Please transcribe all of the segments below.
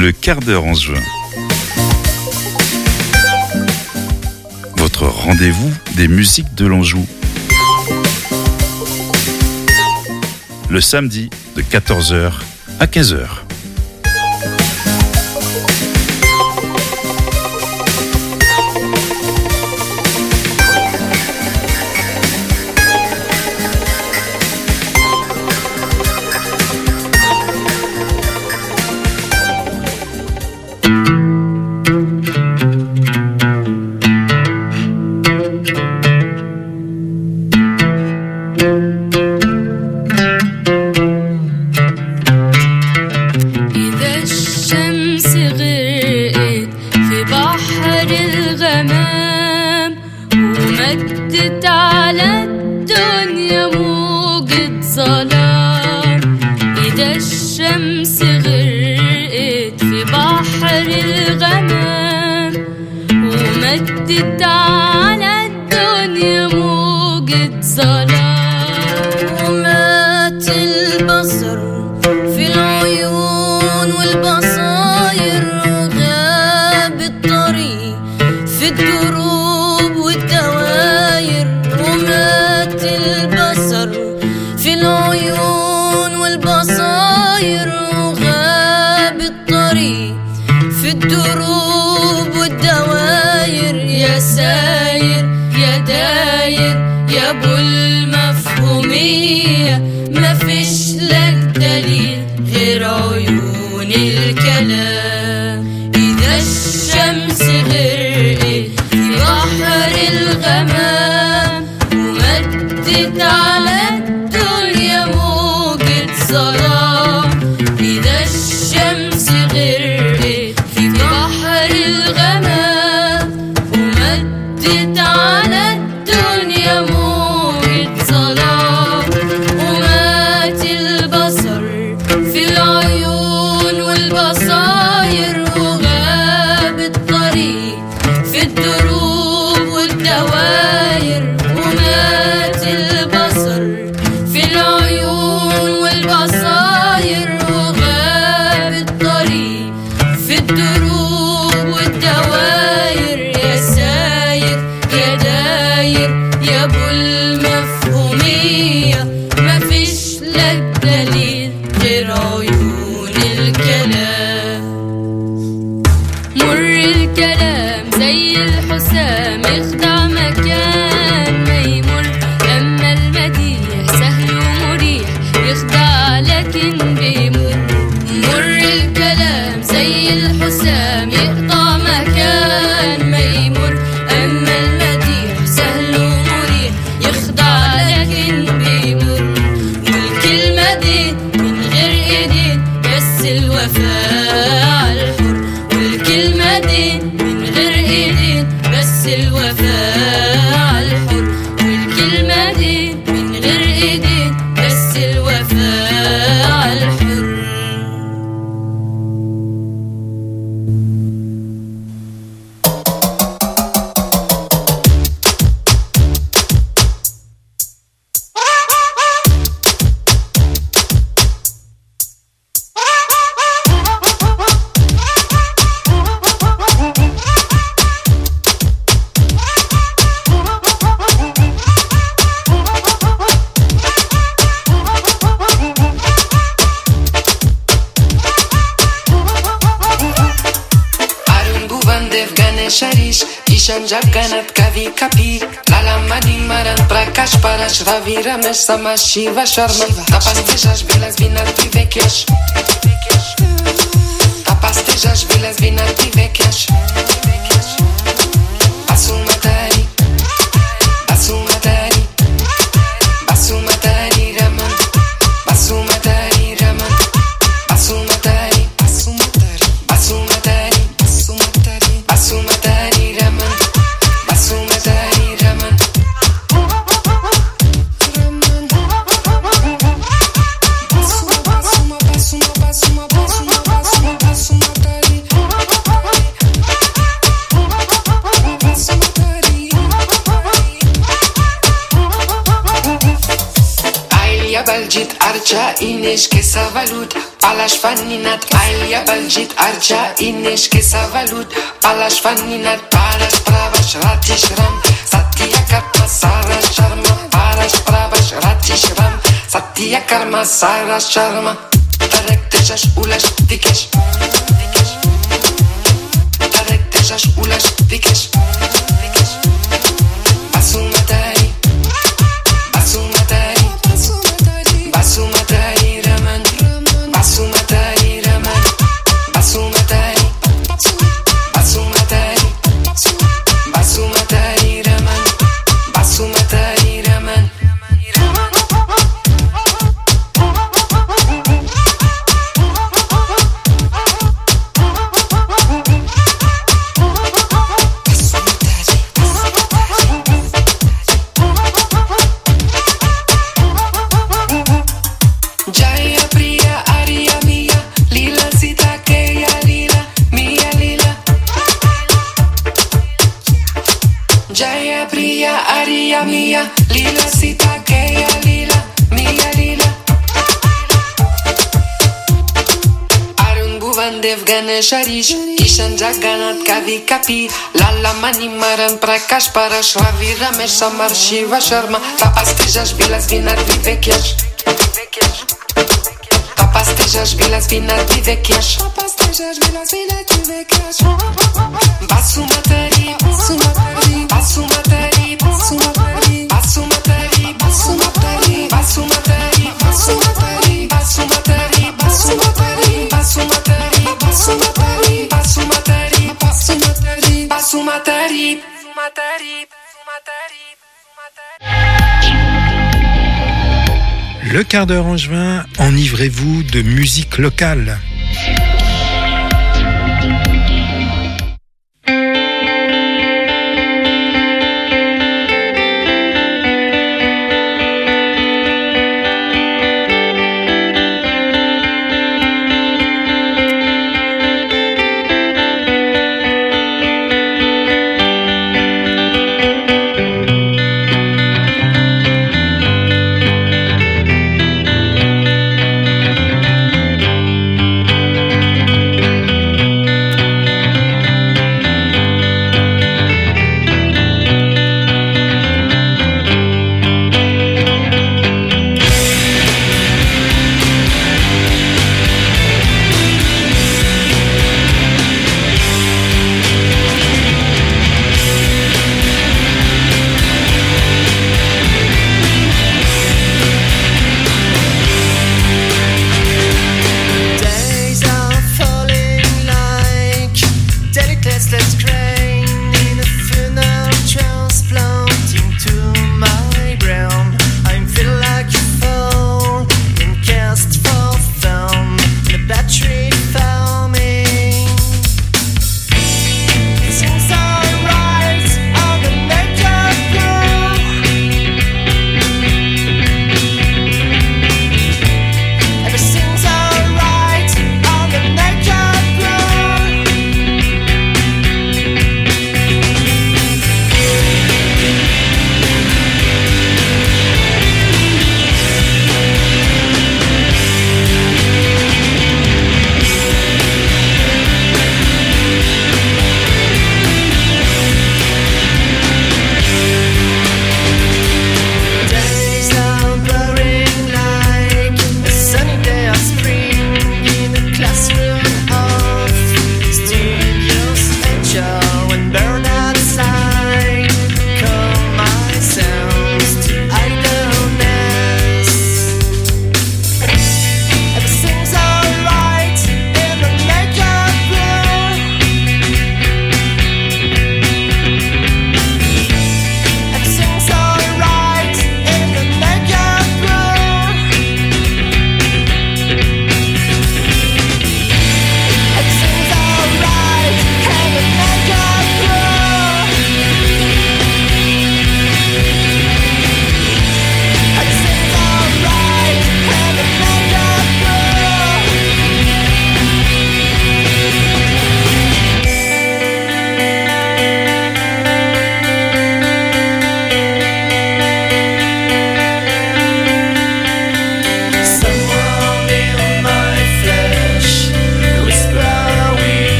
Le quart d'heure en juin. Votre rendez-vous des musiques de l'Anjou. Le samedi de 14h à 15h. Sama Shiva Sharma Tapastejaš bilas vina ti vekjaš Tapastejaš bilas vina ti vekjaš Basumatari Basumatari Basumatari Raman Basumatari Raman Basumatari Basumatari Basumatari Basumatari Basumatari Raman Basumatari Raman Basuma arcea ineș che s-a valut Palaș faninat, aia balgit arcea ineș che s-a valut Palaș faninat, paraș pravaș, ratiș ram Satia karma sara sharma Paraș pravaș, ratiș ram Satia karma sara sharma Tarek tejaș ulaș dikeș Tarek tejaș ulaș dikeș Basumatari Basumatari Basumatari Raman Basumatari Raman Basumatari Basumatari Basumatari Raman Basumatari Raman Jaya Priya Arya Mia Lila Sita Keya Lila Mia Lila Jaya Priya Arya Mia Lila Sita Keya Lila Mia Lila Arun Bhuvan Dev Ganesh Harish Ishan Jagannath Kavi Kapi Lala Mani Maran Prakash Parash Ravi Ramesh Samar Shiva Sharma Tapas Tejash Vilas Vinar Vivekyash Tapas Tejash Vilas Vinar Vivekyash Tapas Tejash Vilas Vinar Vivekyash Basumatari Basumatari Basumatari Basumatari Basumatari Basumatari Basumatari Basumatari Basumatari Basumatari Basumatari Basumatari Basumatari Basumatari Basumatari Basumatari Le quart d'heure angevin, enivrez-vous de musique locale.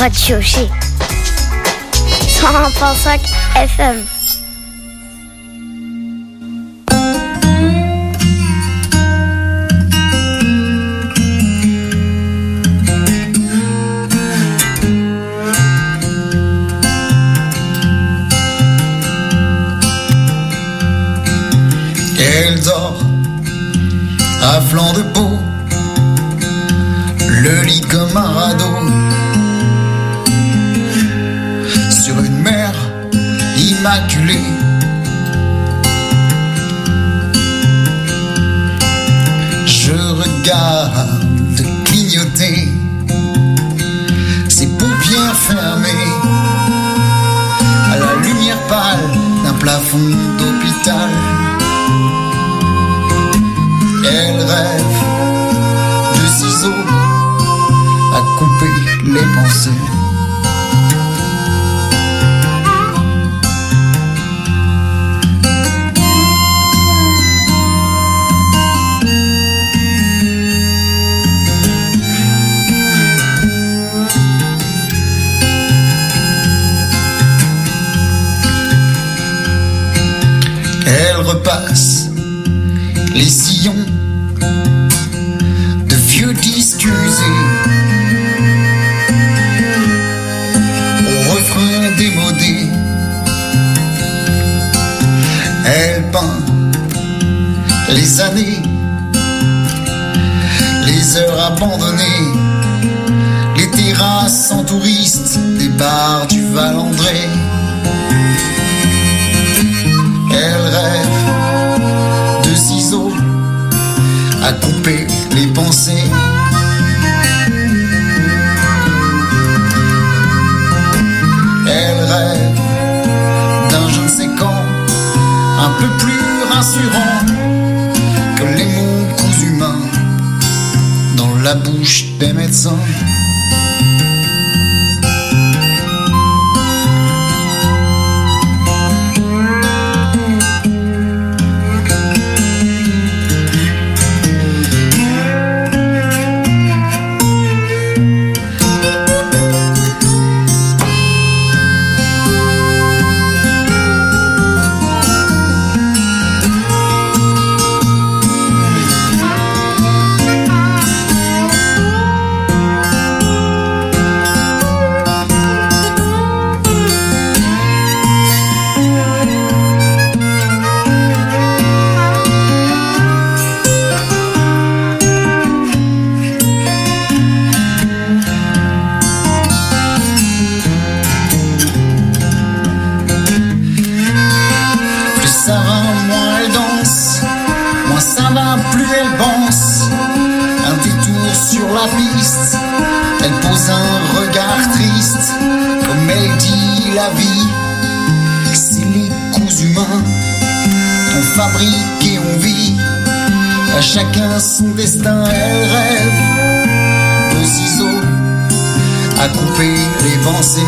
Radio G. 101.5 FM. Elle dort à flanc de peau, le lit comme un radeau, sur une mer immaculée. Je regarde clignoter ses paupières fermées à la lumière pâle d'un plafond d'hôpital. Elle rêve de ciseaux à couper les pensées. Elle repasse les sillons de vieux disques usés au refrain démodé. Elle peint les années, les heures abandonnées, les terrasses sans touristes des bars du Val-André. Elle rêve de ciseaux à couper les pensées. Elle rêve d'un je ne sais quand un peu plus rassurant que les mots coups humains dans la bouche des médecins. Elle pose un regard triste, comme elle dit la vie, c'est les coups humains qu'on fabrique et on vit, à chacun son destin. Elle rêve de ciseaux à couper les pensées.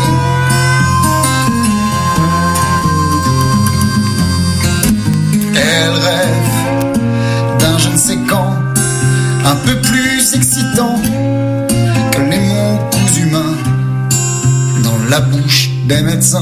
Elle rêve d'un je ne sais quand un peu plus excitant que les mots coups humains dans la bouche des médecins.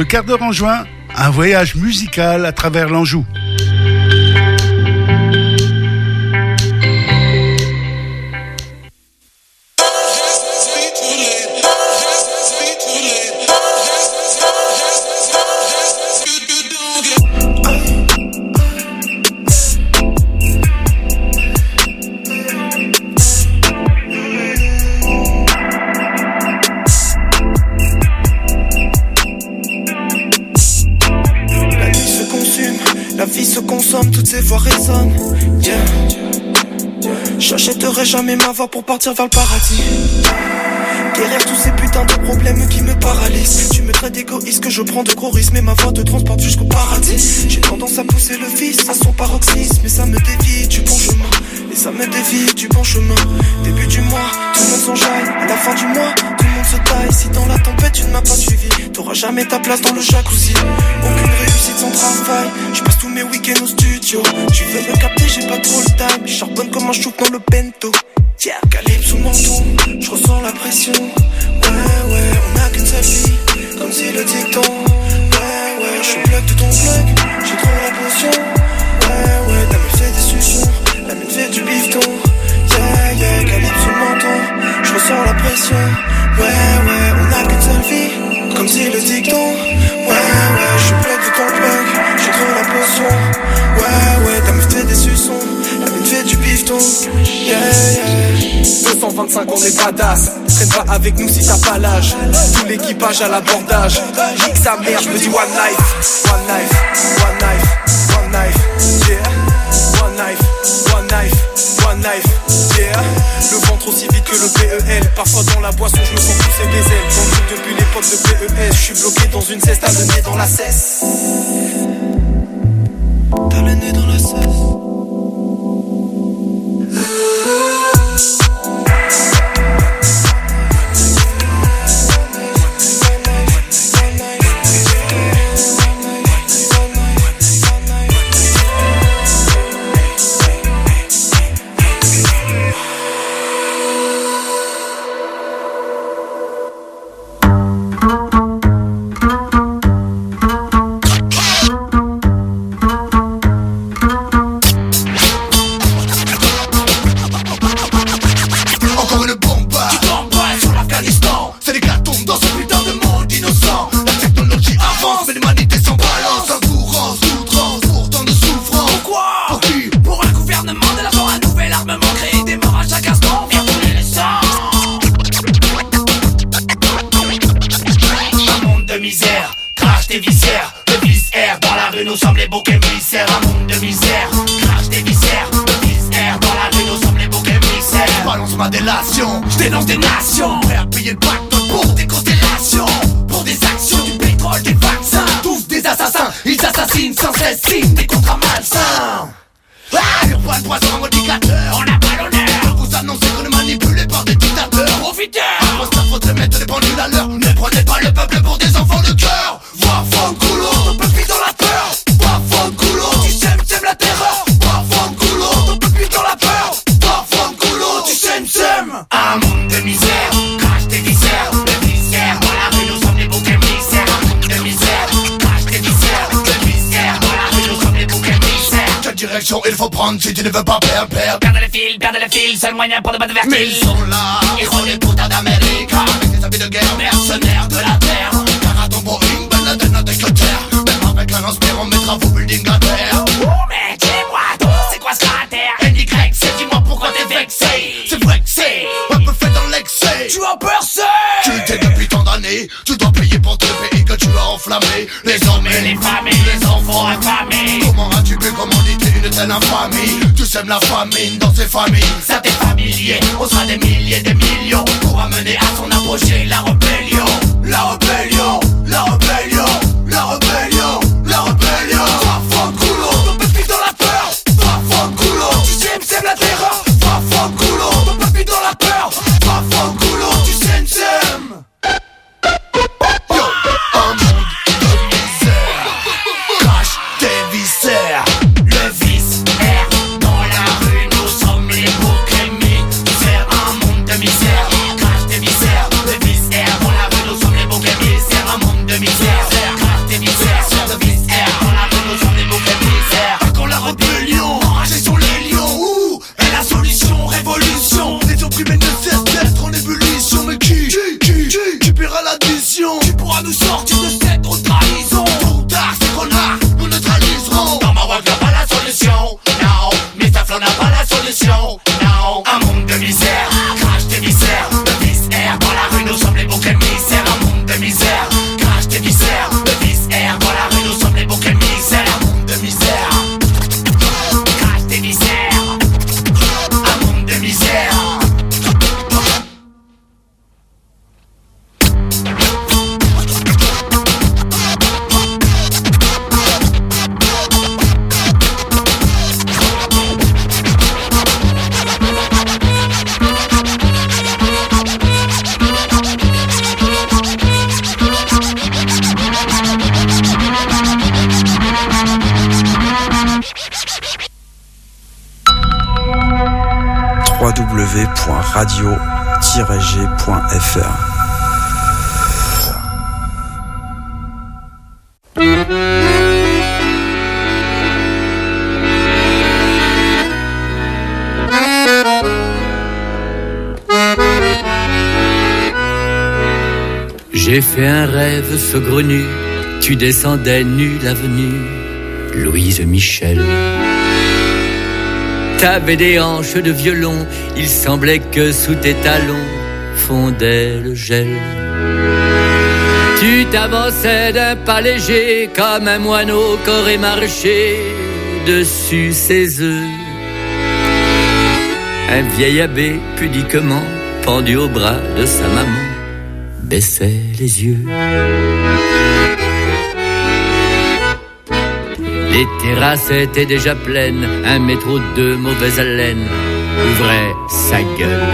quart d'heure en juin, un voyage musical à travers l'Anjou. Toutes ces voix résonnent, yeah. J'achèterai jamais ma voix pour partir vers le paradis. Derrière tous ces putains de problèmes qui me paralysent, tu me traites d'égoïste que je prends de gros risques, mais ma voix te transporte jusqu'au paradis. J'ai tendance à pousser le vice à son paroxysme, mais ça me dévie du bon chemin. Et ça me dévie du bon chemin. Début du mois, tout le monde s'enjaille. À la fin du mois, tout le monde se taille. Si dans la tempête tu ne m'as pas suivi, t'auras jamais ta place dans le jacuzzi. Aucune réussite sans travail. Je passe tous mes week-ends au studio. Tu veux me capter, j'ai pas trop le time. Je charbonne comme un chouf dans le bento. Tiens, calibre sous menton, je ressens la pression. Ouais, on a qu'une seule vie, comme si le dicton. Ouais, je suis plug de ton plug, j'ai trop la potion. Ouais, ta meuf fait des suçons, la mienne fait du bifton. Yeah, calibre sous menton, je ressens la pression. Ouais, on a qu'une seule vie, comme si le dicton. Ouais, je suis plug de ton plug, j'ai trop la potion. Ouais, ta meuf fait des suçons, la mienne fait du bifton. Yeah. 225 on est badass. Traîne pas avec nous si t'as pas l'âge. Tout l'équipage à l'abordage. Nique sa mère, je me dis one life. One life, one life, one life, yeah. One life, one life, one life, yeah. Le ventre aussi vite que le PEL. Parfois dans la boisson je me sens pousser des ailes. Dans le truc depuis l'époque de PES. Je suis bloqué dans une ceste, t'as le nez dans la cesse. T'as le nez dans la cesse. Je dénonce des nations, prêt à payer le pactole pour des constellations, pour des actions, du pétrole, des vaccins. Tous des assassins, ils assassinent sans cesse, signent des contrats malsains. Urbain, poison, indicateur, on n'a pas l'honneur. Vous annoncez qu'on est manipulé par des dictateurs. Profiteurs, imposteur, faudrait mettre les pendules à l'heure. Ne prenez pas le peuple pour des enfants de cœur. Voix femme coulo, ton peuple vit dans la peur. Voix femme coulo, tu sèmes la terreur. Voix femme coulo, ton peuple vit dans la peur. Voix femme coulo, tu sèmes. Un monde de misère, crache tes viscères, le viscère. Dans la rue nous sommes les boucs émissaires. Un monde de misère, crache tes viscères, le viscère. Dans la rue nous sommes les boucs émissaires. Quelle direction il faut prendre si tu ne veux pas perdre? Perdre les fils, seul moyen pour ne pas te vertir. Mais ils sont là, héros les putains d'Amérique. Avec des habits de guerre, mercenaires de la terre. Car à ton Boeing, Ben Laden n'a d'Angleterre. Même avec un inspire, on mettra vos buildings à terre. Oh mais dis-moi donc, c'est quoi ce cratère? NY, c'est dis-moi pourquoi t'es vexé. C'est vrai que c'est un peu fait dans l'excès. Tu as percé. Tu t'es depuis tant d'années. Tu dois payer pour tout le pays que tu as enflammé. Les hommes et les familles, les enfants affamés. Comment as-tu pu commanditer une telle infamie? Tu sèmes la famine dans ces familles. Ça t'est familier, on sera des milliers, des millions pour amener à son apogée la rébellion. La rébellion, la rébellion, la rébellion, la rébellion. Va femme coulo, ton peuple vit dans la peur. Va femme coulo, tu sèmes la terreur. Va femme coulo, ton peuple vit dans la peur. Va femme coulo, tu sèmes. Yo, un monde de misère. Cache tes viscères. Le vice est dans la rue, nous sommes les boucs émissaires. Un monde de misère. Cache tes viscères. Le vice est dans la rue, nous sommes les boucs émissaires. www.radio-g.fr. J'ai fait un rêve saugrenu, tu descendais nu l'avenue, Louise Michel. T'avais des hanches de violon, il semblait que sous tes talons fondait le gel. Tu t'avançais d'un pas léger, comme un moineau qu'aurait marché dessus ses œufs. Un vieil abbé pudiquement pendu au bras de sa maman baissait les yeux. Les terrasses étaient déjà pleines, un métro de mauvaise haleine ouvrait sa gueule.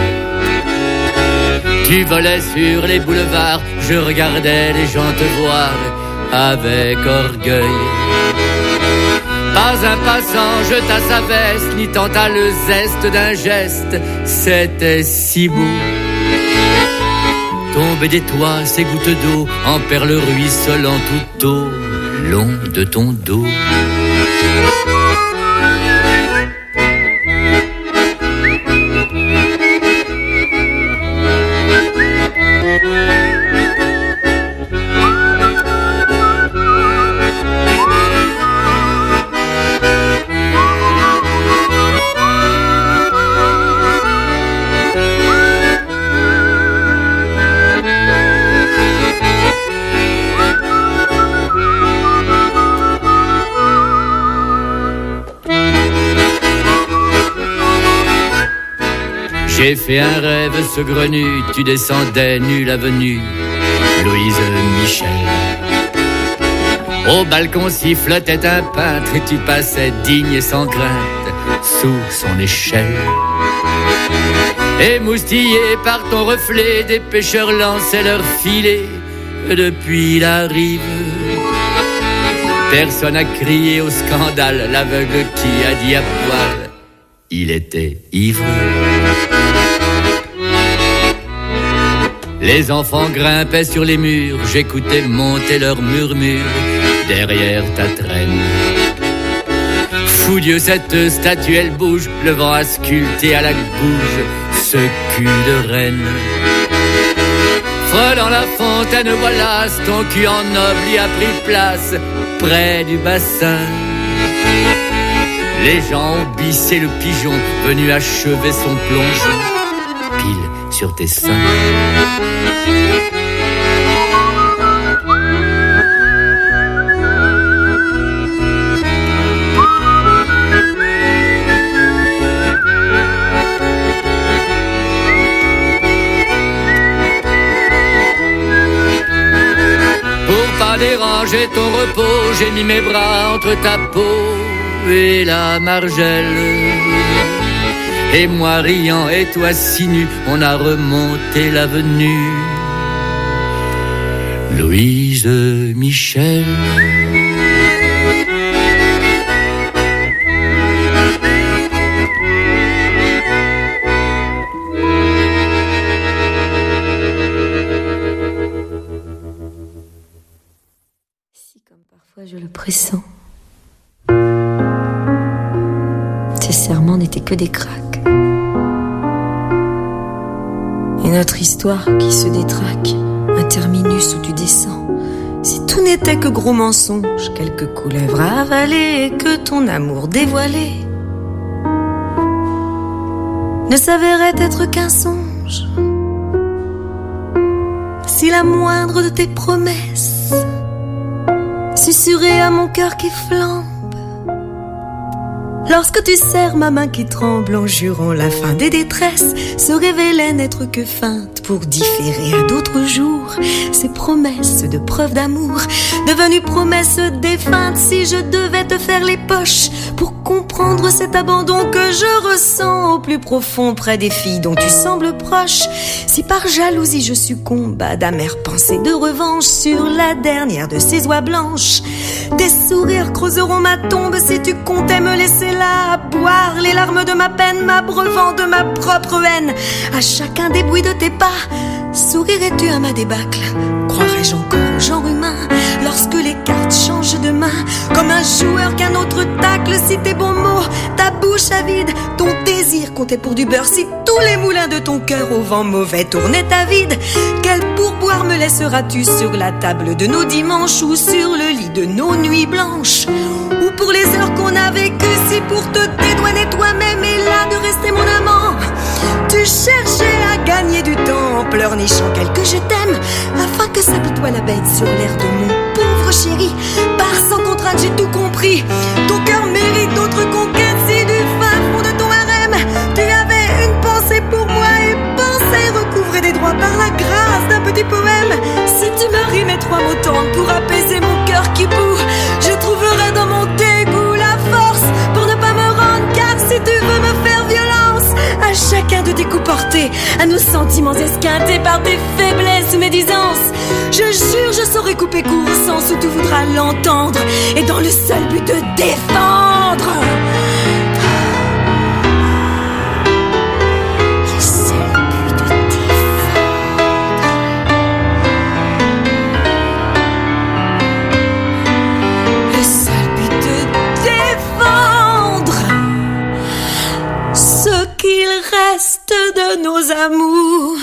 Tu volais sur les boulevards, je regardais les gens te voir avec orgueil. Pas un passant jeta sa veste, ni tenta le zeste d'un geste, c'était si beau. Tomber des toits, ces gouttes d'eau, en perles ruisselant tout au long de ton dos. J'ai fait un rêve saugrenu, tu descendais nu l'avenue, Louise Michel. Au balcon sifflotait un peintre et tu passais digne et sans crainte sous son échelle. Émoustillé par ton reflet, des pêcheurs lançaient leurs filets depuis la rive. Personne n'a crié au scandale, l'aveugle qui a dit à poil, il était ivre. Les enfants grimpaient sur les murs, j'écoutais monter leurs murmures derrière ta traîne. Fou Dieu, cette statue elle bouge, le vent a sculpté à la gouge ce cul de reine. Frôlant la fontaine, voilà, ton cul en noble y a pris place près du bassin. Les gens ont bissé le pigeon, venu achever son plongeon, pile sur tes seins. Pour pas déranger ton repos, j'ai mis mes bras entre ta peau et la margelle. Et moi riant et toi si nu, on a remonté l'avenue Louise Michel. Si comme parfois je le pressens, tes serments n'étaient que des craques. Et notre histoire qui se détraque, un terminus où tu descends. Si tout n'était que gros mensonges, quelques couleuvres à avaler, et que ton amour dévoilé ne s'avérait être qu'un songe. Si la moindre de tes promesses susurrait à mon cœur qui flambe, lorsque tu serres ma main qui tremble en jurant la fin des détresses, se révélait n'être que feinte pour différer à d'autres jours ces promesses de preuve d'amour, devenues promesses défuntes. Si je devais te faire les poches pour comprendre cet abandon que je ressens au plus profond près des filles dont tu sembles proche, si par jalousie je succombe à d'amères pensées de revanche sur la dernière de ces oies blanches, Tes sourires creuseront ma tombe si tu comptais me laisser là, à boire les larmes de ma peine, m'abreuvant de ma propre haine. À chacun des bruits de tes pas, sourirais-tu à ma débâcle? Croirais-je encore au genre humain lorsque les cartes changent de main? Comme un joueur qu'un autre tacle, si tes bons mots, ta bouche avide, ton désir comptait pour du beurre, si tous les moulins de ton cœur au vent mauvais tournaient à vide, quel pourboire me laisseras-tu sur la table de nos dimanches ou sur le lit de nos nuits blanches? Ou pour les heures qu'on a vécues, si pour te dédouaner toi-même et là de rester mon amant, tu cherchais à gagner du temps en pleurnichant quelques je t'aime, afin que s'apitoie la bête sur l'air de mon pauvre chéri. Par sans contrainte j'ai tout compris, ton cœur mérite d'autres conquêtes. Si du fin fond de ton harem tu avais une pensée pour moi et pensais recouvrer des droits par la grâce d'un petit poème, si tu me rimais 3 mots tendres pour apaiser mon cœur qui bout, je trouverais dans mon dégoût la force pour ne pas me rendre. Car si tu veux me faire violence à chacun de tes coups portés, à nos sentiments esquintés par tes faiblesses ou médisances, je jure je saurais couper court au sens où tu voudras l'entendre, et dans le seul but de défendre. Reste de nos amours.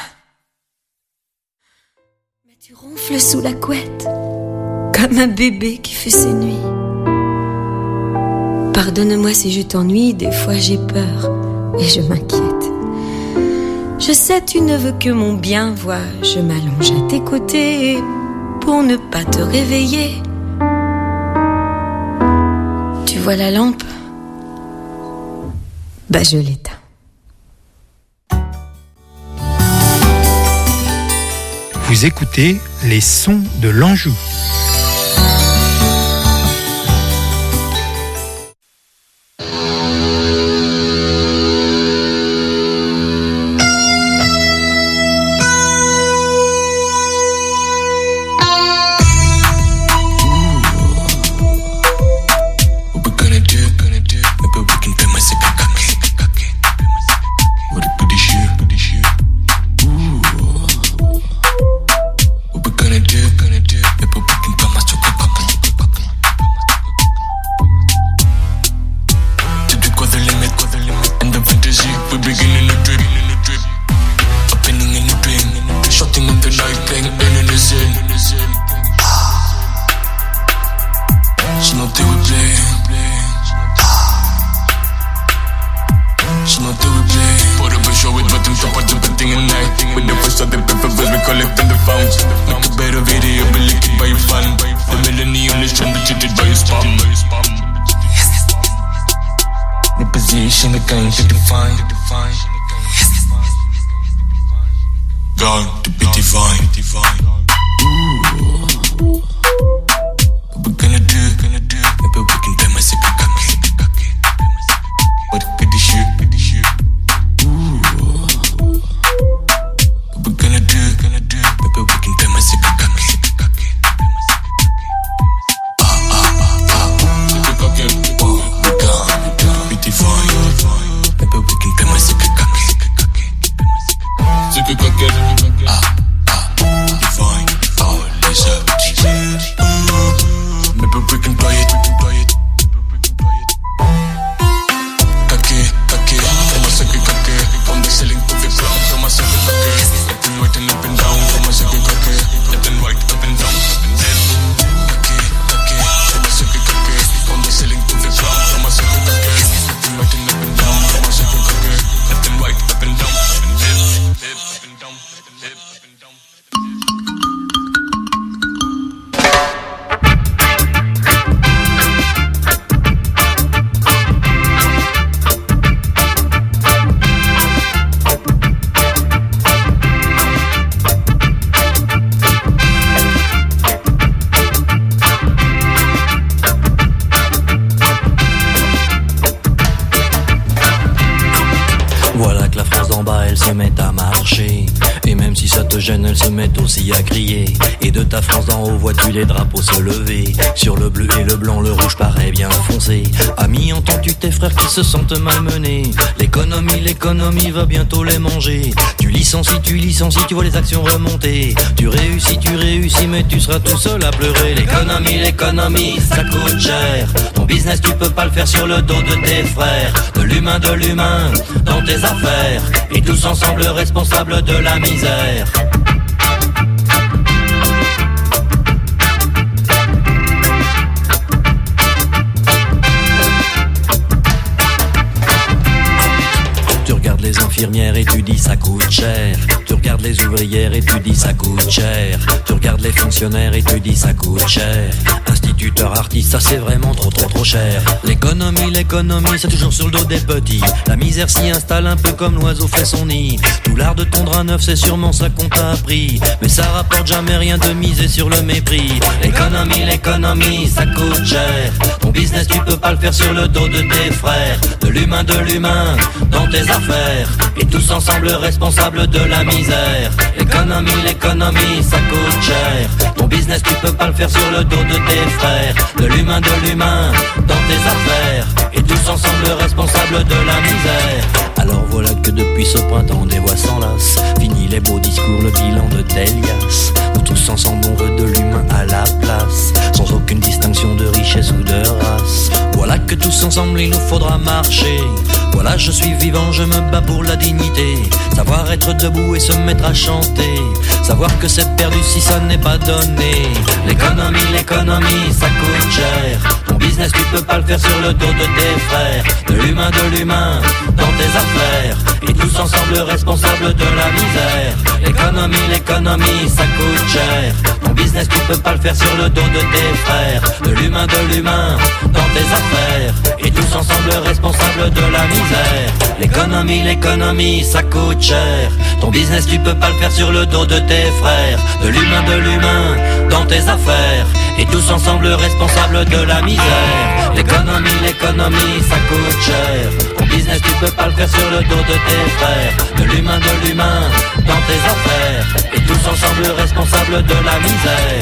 Mais tu ronfles sous la couette comme un bébé qui fait ses nuits. Pardonne-moi si je t'ennuie, des fois j'ai peur et je m'inquiète. Je sais tu ne veux que mon bien, vois, je m'allonge à tes côtés pour ne pas te réveiller. Tu vois la lampe? Bah je l'éteins. Vous écoutez les sons de l'Anjou. Coquette. Voilà que la France d'en bas elle se met à marcher. Et même si ça te gêne, elle se met aussi à crier. Et de ta France d'en haut vois-tu les drapeaux se lever. Sur le bleu et le blanc, le rouge paraît bien foncé. Ami, entends-tu tes frères qui se sentent malmenés? L'économie va bientôt les manger. Tu licencies, tu vois les actions remonter. Tu réussis, mais tu seras tout seul à pleurer. L'économie, ça coûte cher. Ton business, tu peux pas le faire sur le dos de tes frères. De l'humain dans tes affaires. Et tous ensemble responsables de la misère. Tu regardes les infirmières et tu dis ça coûte cher. Tu regardes les ouvrières et tu dis ça coûte cher. Tu regardes les fonctionnaires et tu dis ça coûte cher. Instituteurs, artistes, ça c'est vraiment trop cher. L'économie, c'est toujours sur le dos des petits. La misère s'y installe un peu comme l'oiseau fait son nid. Tout l'art de tondre un œuf, c'est sûrement ça qu'on t'a appris. Mais ça rapporte jamais rien de miser sur le mépris. L'économie, ça coûte cher. Ton business, tu peux pas le faire sur le dos de tes frères. De l'humain dans tes affaires. Et tous ensemble responsables de la misère. L'économie, ça coûte cher. Ton business, tu peux pas le faire sur le dos de tes frères. De l'humain dans tes affaires. Et tous ensemble responsables de la misère. Alors voilà que depuis ce printemps des voix s'enlacent. Fini les beaux discours, le bilan de Delias. Nous tous ensemble on veut de l'humain à la place. Sans aucune distinction de richesse ou de race. Voilà que tous ensemble il nous faudra marcher. Voilà je suis vivant, je me bats pour la dignité. Savoir être debout et se mettre à chanter. Savoir que c'est perdu si ça n'est pas donné. L'économie, ça coûte cher. Ton business tu peux pas le faire sur le dos de tes frères. De l'humain dans tes affaires. Et tous ensemble responsables de la misère. L'économie, ça coûte cher. Ton business tu peux pas le faire sur le dos de tes frères. De l'humain dans tes affaires. Et tous ensemble responsables de la misère. L'économie, ça coûte cher. Ton business tu peux pas le faire sur le dos de tes frères. De l'humain dans tes affaires. Et tous ensemble responsables de la misère. L'économie, ça coûte cher. Ton business tu peux pas le faire sur le dos de tes frères. De l'humain dans tes affaires. Et tous ensemble responsables de la misère.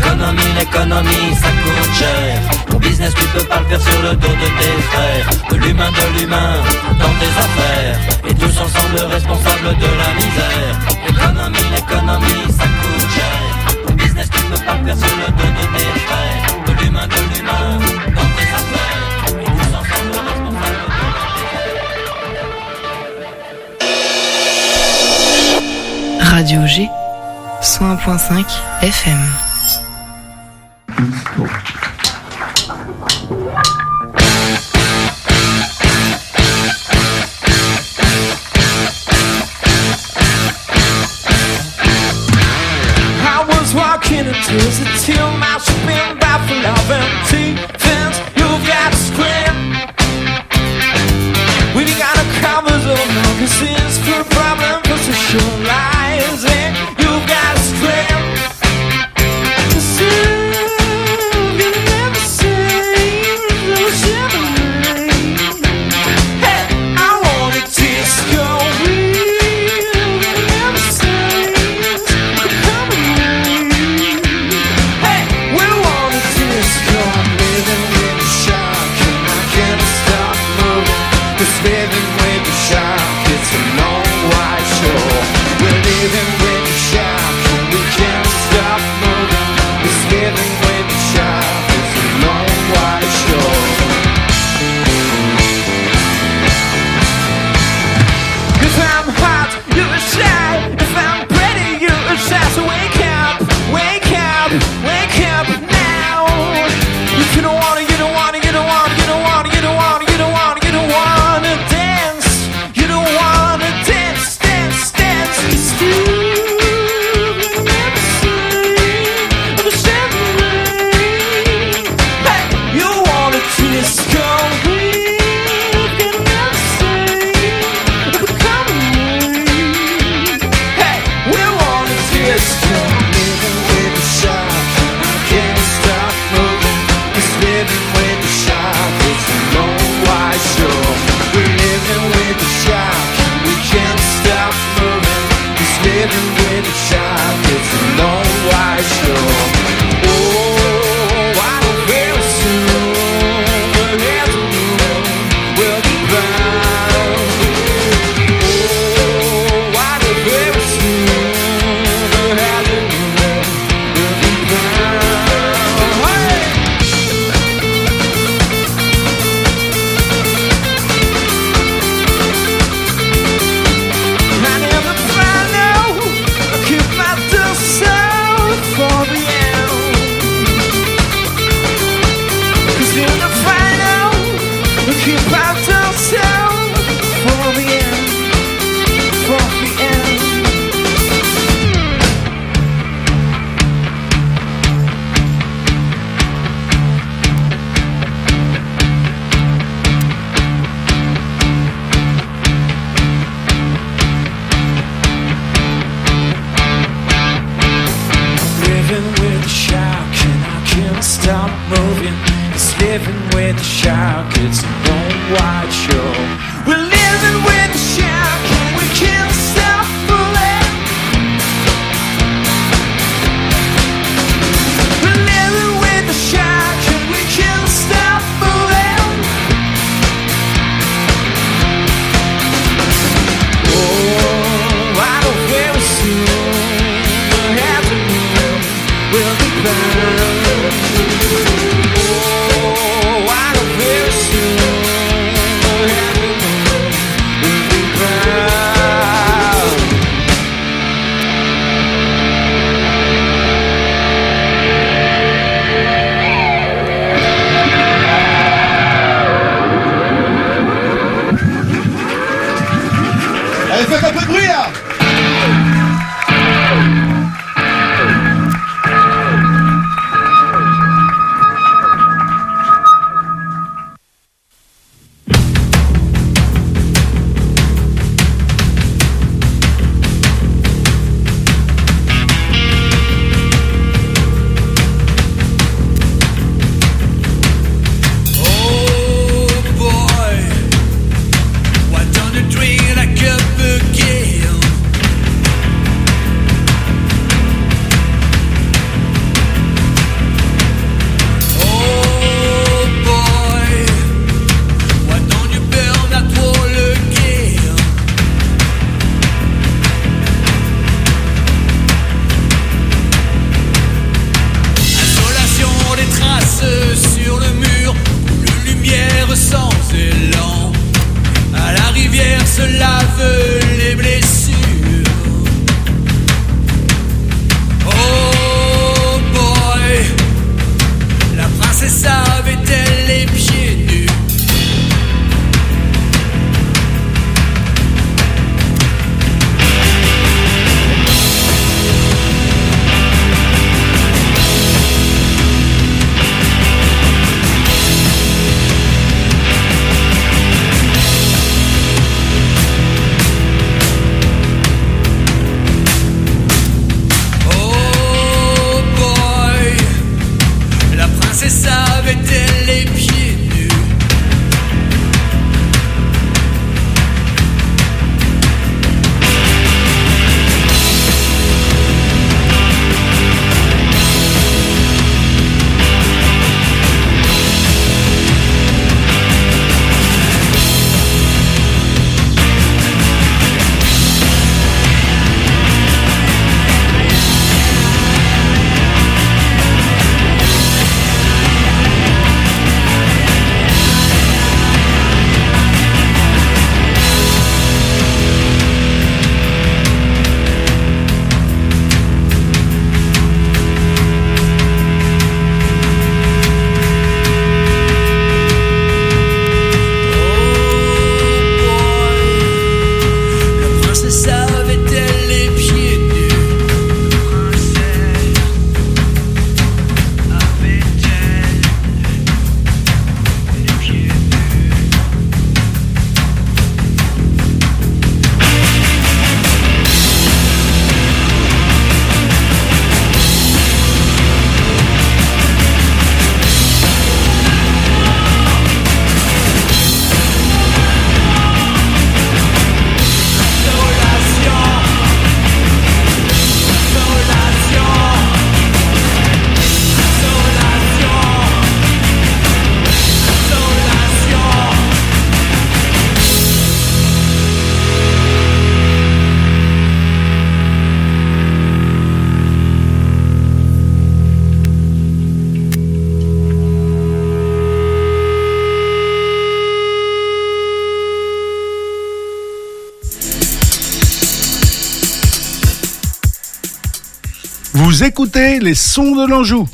L'économie, ça coûte cher. Ton business tu peux pas le faire sur le dos de tes frères. De l'humain dans tes affaires. Et tous ensemble responsables de la misère. L'économie, ça coûte cher. Ton business tu peux pas le faire sur le dos de tes frères. De l'humain dans tes affaires. Et tous ensemble responsables de la misère. Radio G 101.5 FM. Walking into the till, now she's been back for love and defense. You've got to scream. We've got a covers of magazines for a problem, positionalizing. You've got to scream. living with the shark, it's a no-white show. We're living with the shark, and we can't stop fooling. We're living with the shark, and we can't stop fooling. Oh, I know very soon the afternoon will be burned. Faites un peu de bruit là! Vous écoutez les sons de l'Anjou.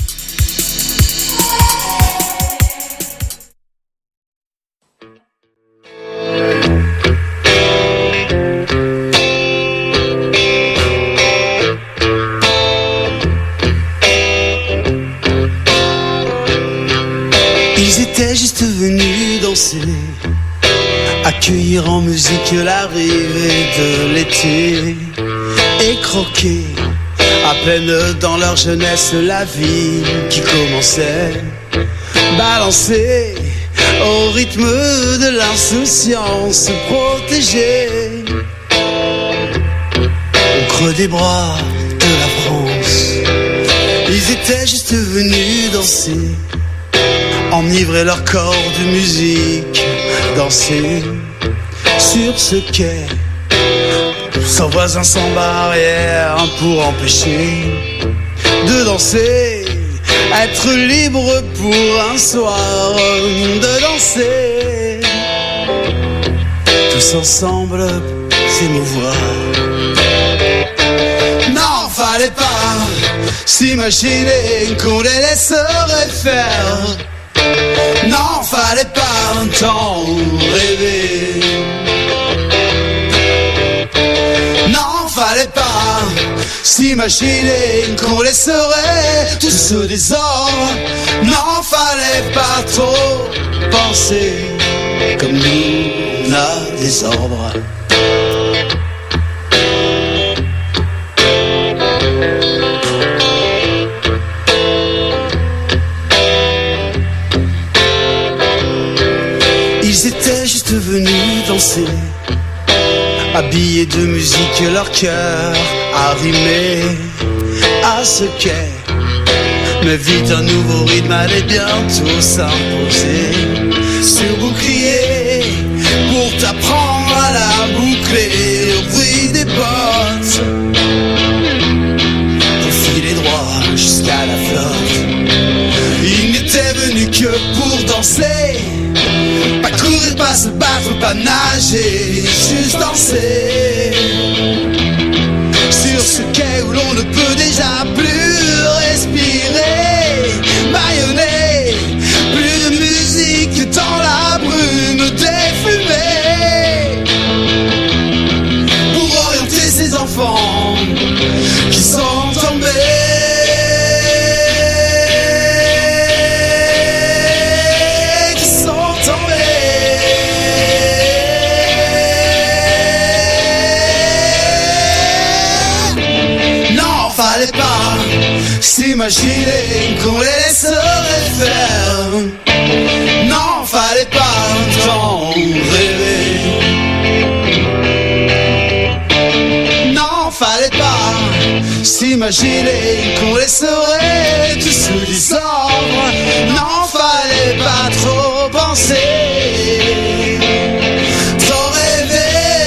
Ils étaient juste venus danser, accueillir en musique l'arrivée de l'été et croquer à peine dans leur jeunesse la vie qui commençait, balancée au rythme de l'insouciance, protégée au creux des bras de la France. Ils étaient juste venus danser, enivrer leur corps de musique, danser sur ce quai, sans voisins, sans barrière, pour empêcher de danser, être libre pour un soir, de danser, tous ensemble s'émouvoir. Non, fallait pas s'imaginer qu'on les laisserait faire. Non, fallait pas un temps rêver. Non, fallait pas s'imaginer qu'on laisserait tout ce désordre. Non, fallait pas trop penser comme nous on a des ordres. Ils étaient juste venus danser, habillés de musique, leur cœur arrimé à ce quai. Mais vite un nouveau rythme allait bientôt s'imposer sur bouclier, pour t'apprendre à la boucler au bruit des bottes, pour filer droit jusqu'à la flotte. Ils n'étaient venus que pour danser, pas courir, pas se battre, pas nager, juste danser sur ce quai où l'on ne peut déjà plus respirer, bâillonner, plus de musique dans la brume des fumées, pour orienter ces enfants qui sont tombés. Fallait pas s'imaginer qu'on les laisserait faire. Non, fallait pas un temps rêver. Non, fallait pas s'imaginer qu'on laisserait tout ce désordre. Non, fallait pas trop penser, trop rêver.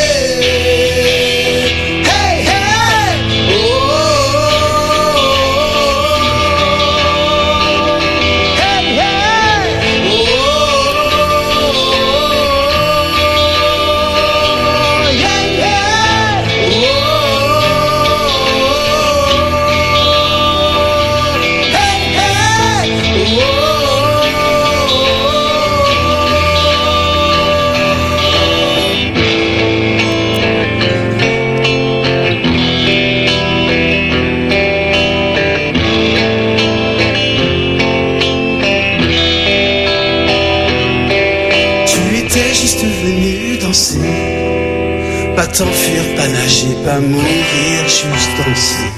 Pas t'enfuir, pas nager, pas mourir, juste danser.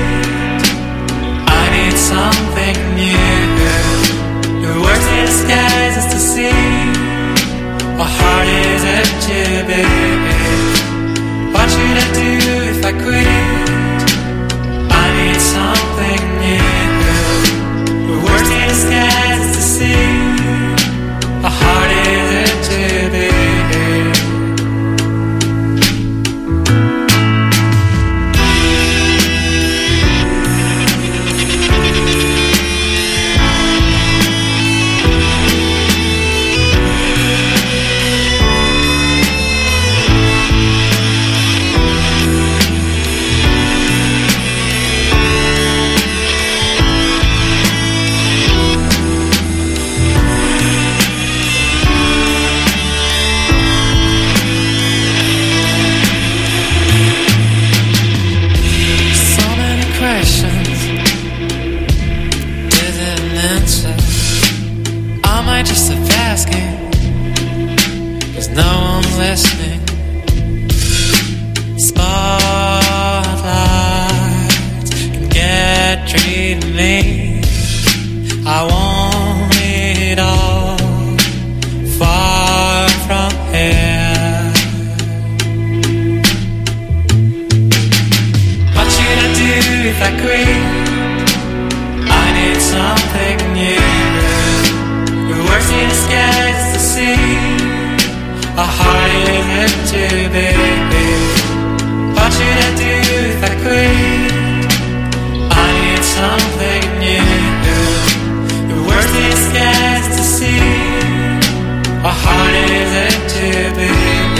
Something new. The words escape. need me. I want it all far from here. What should I do if I quit? I need something new. The worst in the sky is to see. A heart is meant to be. What should I do if I quit? I need something new. The worst in the sky is to see. A heart is meant to be.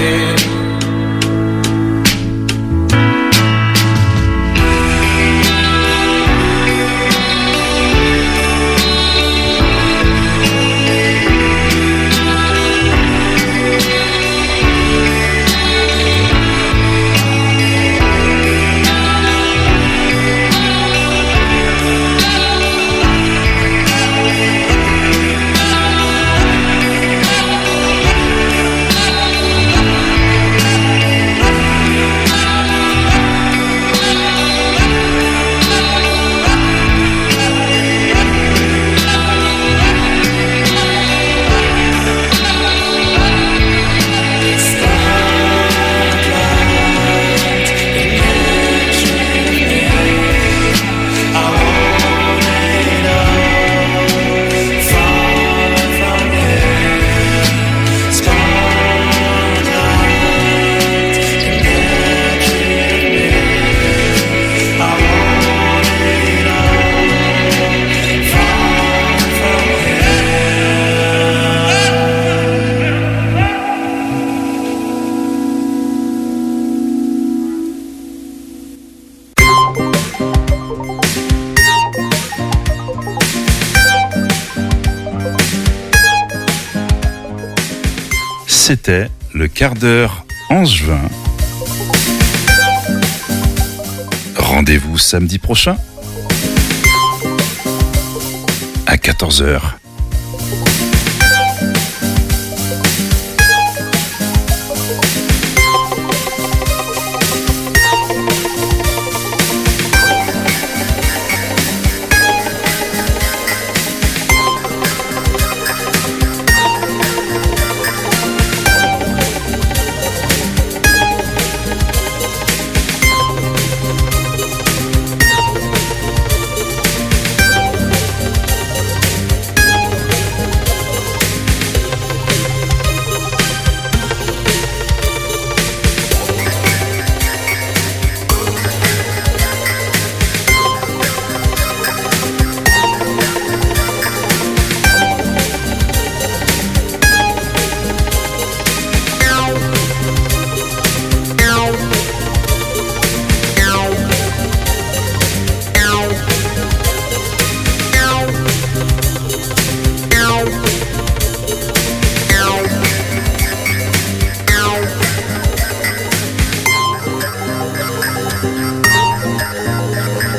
C'était le quart d'heure angevin. Rendez-vous samedi prochain à 14h.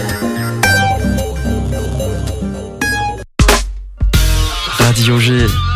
Radio G.